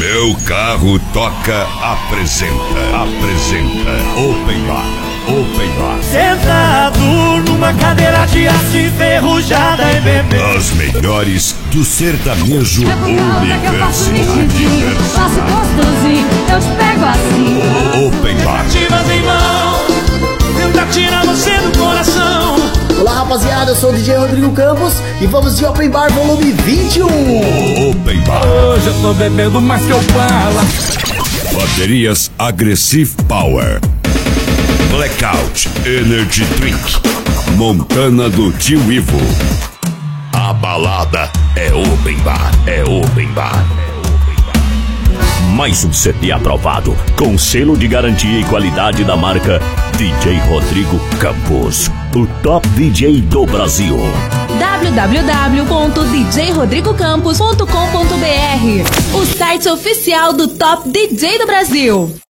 Meu Carro Toca apresenta Open Bar. Sentado numa cadeira de aço enferrujada e bebê. As melhores do sertanejo universidade. Faço gostosinho, eu te pego assim. Open Bar. Tentativas em mão, tentar tirar você do coração. Olá rapaziada, eu sou o DJ Rodrigo Campos e vamos de Open Bar volume 21. Open Bar. Hoje eu tô bebendo mais que eu falo. Baterias Aggressive Power, Blackout Energy Drink, Montana do Tio Ivo. A balada é Open Bar, Mais um CD aprovado, com selo de garantia e qualidade da marca DJ Rodrigo Campos, o top DJ do Brasil. www.djrodrigocampos.com.br, o site oficial do Top DJ do Brasil.